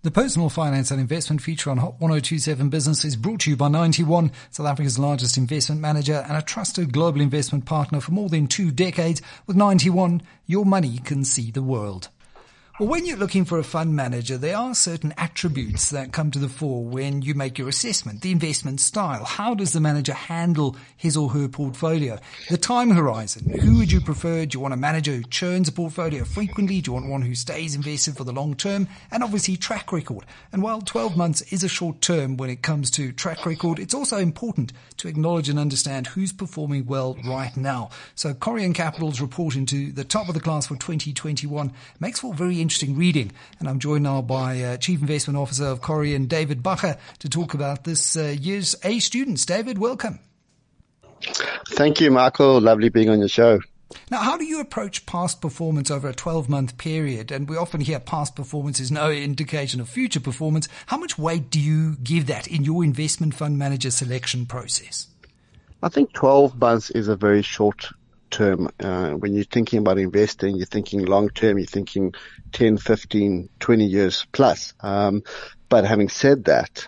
The Personal Finance and Investment feature on Hot 1027 Business is brought to you by 91, South Africa's largest investment manager and a trusted global investment partner for more than 2 decades. With 91, your money can see the world. Well, when you're looking for a fund manager, there are certain attributes that come to the fore when you make your assessment. The investment style. How does the manager handle his or her portfolio? The time horizon. Who would you prefer? Do you want a manager who churns a portfolio frequently? Do you want one who stays invested for the long term? And obviously track record. And while 12 months is a short term when it comes to track record, it's also important to acknowledge and understand who's performing well right now. So Corian Capital's report into the top of the class for 2021 makes for very interesting reading. And I'm joined now by Chief Investment Officer of Corian, David Bacher, to talk about this year's A students. David, welcome. Thank you, Michael. Lovely being on your show. Now, how do you approach past performance over a 12-month period? And we often hear past performance is no indication of future performance. How much weight do you give that in your investment fund manager selection process? I think 12 months is a very short term. When you're thinking about investing, you're thinking long term, you're thinking 10, 15, 20 years plus. But having said that,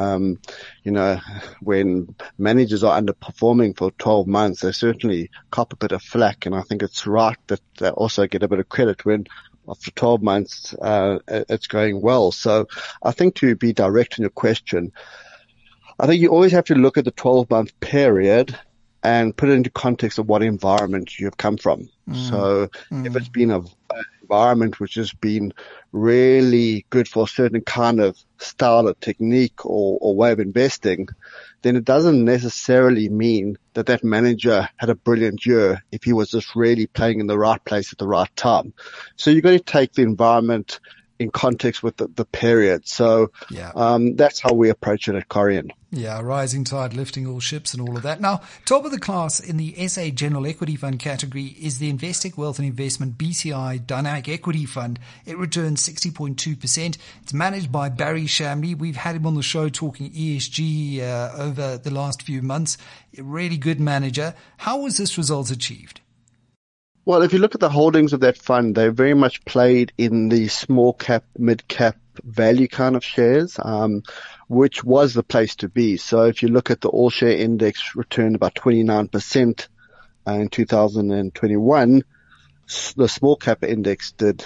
when managers are underperforming for 12 months, they certainly cop a bit of flack. And I think it's right that they also get a bit of credit when after 12 months, it's going well. So I think to be direct in your question, I think you always have to look at the 12-month period and put it into context of what environment you have come from. So if it's been an environment which has been really good for a certain kind of style of technique or way of investing, then it doesn't necessarily mean that that manager had a brilliant year if he was just really playing in the right place at the right time. So you've got to take the environment in context with the period. So that's how we approach it at Corian. Yeah, rising tide lifting all ships and all of that. Now, top of the class in the SA General Equity Fund category is the Investec Wealth and Investment BCI Dynamic Equity Fund. It returns 60.2%. It's managed by Barry Shamley. We've had him on the show talking ESG over the last few months. A really good manager. How was this result achieved? Well, if you look at the holdings of that fund, they very much played in the small cap, mid cap value kind of shares, which was the place to be. So if you look at the all share index returned about 29% in 2021, the small cap index did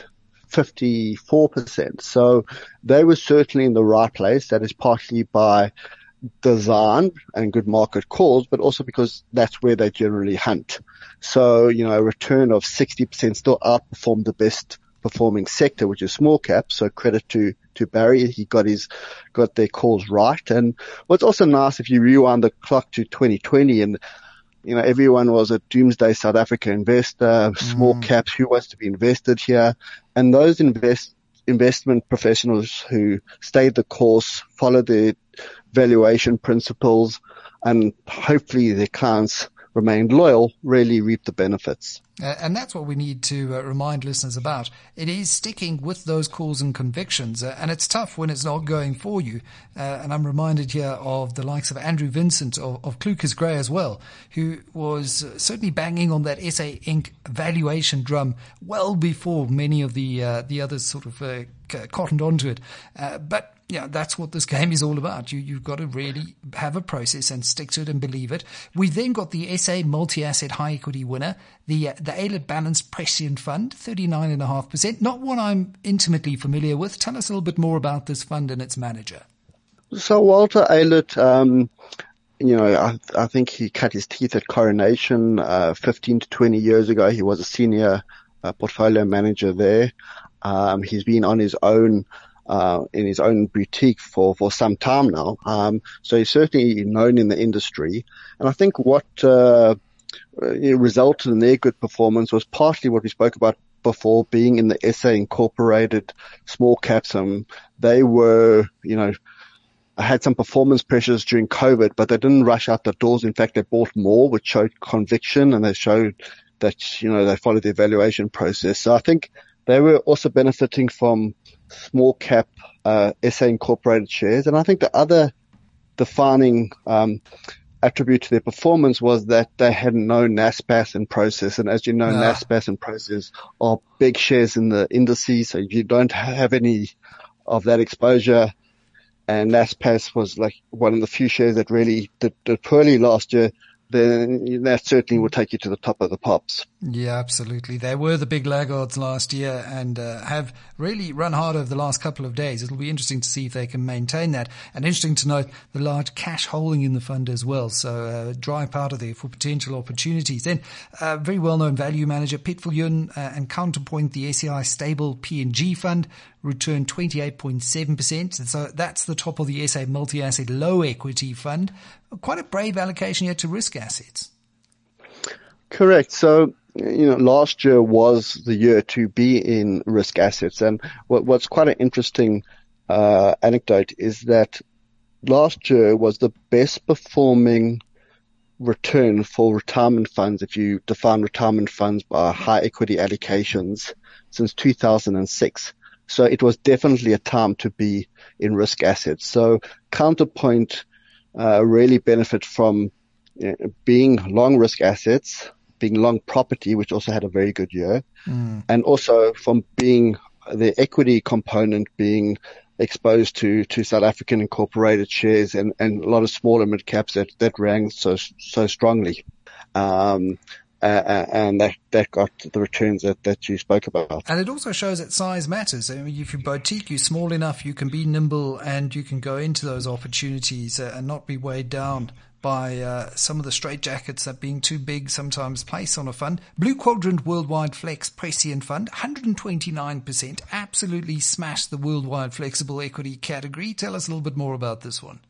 54%. So they were certainly in the right place. That is partly by design and good market calls, but also because that's where they generally hunt. So, a return of 60% still outperformed the best performing sector, which is small cap. So credit to Barry. He got their calls right. And what's also nice, if you rewind the clock to 2020 and, everyone was a doomsday South Africa investor, small caps, who wants to be invested here? And those investment professionals who stayed the course, followed their valuation principles, and hopefully their clients remained loyal, really reap the benefits. And that's what we need to remind listeners about. It is sticking with those calls and convictions, and it's tough when it's not going for you. And I'm reminded here of the likes of Andrew Vincent of Clucas Gray as well, who was certainly banging on that SA Inc. valuation drum well before many of the others sort of cottoned onto it. But that's what this game is all about. You've got to really have a process and stick to it and believe it. We've then got the SA Multi-Asset High Equity winner, the Aylett Balanced Prescient Fund, 39.5%. Not one I'm intimately familiar with. Tell us a little bit more about this fund and its manager. So Walter Aylett, I think he cut his teeth at Coronation 15 to 20 years ago. He was a senior portfolio manager there. He's been on his own in his own boutique for some time now. So he's certainly known in the industry. And I think what resulted in their good performance was partly what we spoke about before, being in the SA Incorporated small caps. They were, had some performance pressures during COVID, but they didn't rush out the doors. In fact, they bought more, which showed conviction, and they showed that, they followed the evaluation process. So I think they were also benefiting from small cap SA Incorporated shares. And I think the other defining attribute to their performance was that they had no NASPAS and Prosus. And as you know, NASPAS and Prosus are big shares in the indices, so you don't have any of that exposure. And Naspers was like one of the few shares that really did poorly last year, then that certainly will take you to the top of the pops. Yeah, absolutely. They were the big laggards last year and have really run hard over the last couple of days. It'll be interesting to see if they can maintain that. And interesting to note the large cash holding in the fund as well. So dry powder there for potential opportunities. Then very well-known value manager Piet Viljoen and Counterpoint, the SEI Stable P&G Fund, returned 28.7%. So that's the top of the SA Multi-Asset Low Equity Fund. Quite a brave allocation here to risk assets. Correct. So, last year was the year to be in risk assets. And what's quite an interesting anecdote is that last year was the best performing return for retirement funds, if you define retirement funds by high equity allocations, since 2006. So it was definitely a time to be in risk assets. So Counterpoint really benefit from being long risk assets, being long property, which also had a very good year, and also from being the equity component being exposed to South African incorporated shares and a lot of smaller mid caps that rang so strongly. And that got the returns that you spoke about. And it also shows that size matters. I mean, if you're boutique, you're small enough, you can be nimble and you can go into those opportunities and not be weighed down by some of the straitjackets that being too big sometimes place on a fund. Blue Quadrant Worldwide Flex Prescient Fund, 129%, absolutely smashed the worldwide flexible equity category. Tell us a little bit more about this one.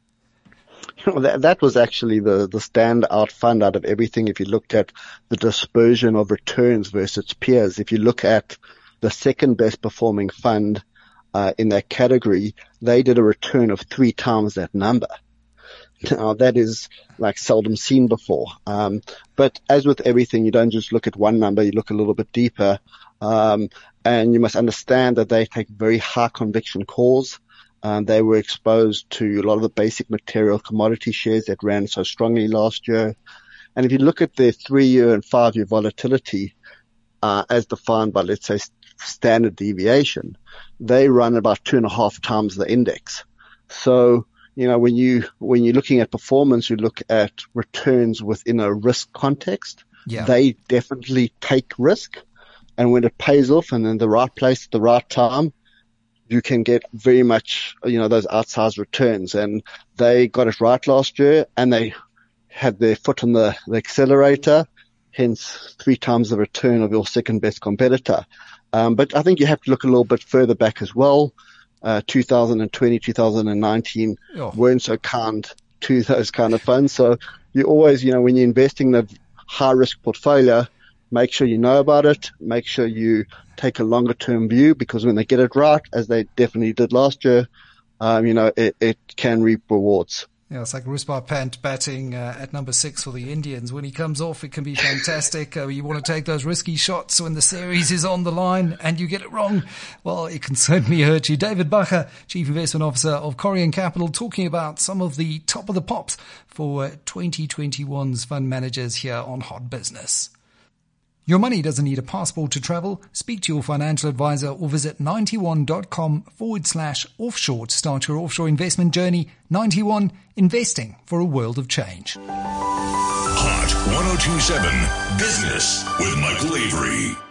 That was actually the standout fund out of everything. If you looked at the dispersion of returns versus peers, if you look at the second best performing fund in that category, they did a return of 3 times that number. Now that is like seldom seen before. But as with everything, you don't just look at one number, you look a little bit deeper. And you must understand that they take very high conviction calls. They were exposed to a lot of the basic material commodity shares that ran so strongly last year. And if you look at their 3-year and 5-year volatility, as defined by, let's say, standard deviation, they run about 2.5 times the index. So, when you're looking at performance, you look at returns within a risk context. Yeah. They definitely take risk. And when it pays off and in the right place at the right time, you can get very much, those outsized returns. And they got it right last year and they had their foot on the accelerator, hence 3 times the return of your second best competitor. But I think you have to look a little bit further back as well. 2020, 2019 weren't so kind to those kind of funds. So you always, when you're investing in a high risk portfolio, make sure you know about it. Make sure you take a longer term view, because when they get it right, as they definitely did last year, it can reap rewards. Yeah, it's like Rusbah Pant batting at number 6 for the Indians. When he comes off, it can be fantastic. You want to take those risky shots when the series is on the line and you get it wrong. Well, it can certainly hurt you. David Bacher, Chief Investment Officer of Corian Capital, talking about some of the top of the pops for 2021's fund managers here on Hot Business. Your money doesn't need a passport to travel. Speak to your financial advisor or visit 91.com/offshore to start your offshore investment journey. 91, investing for a world of change. Hot 102.7 Business with Michael Avery.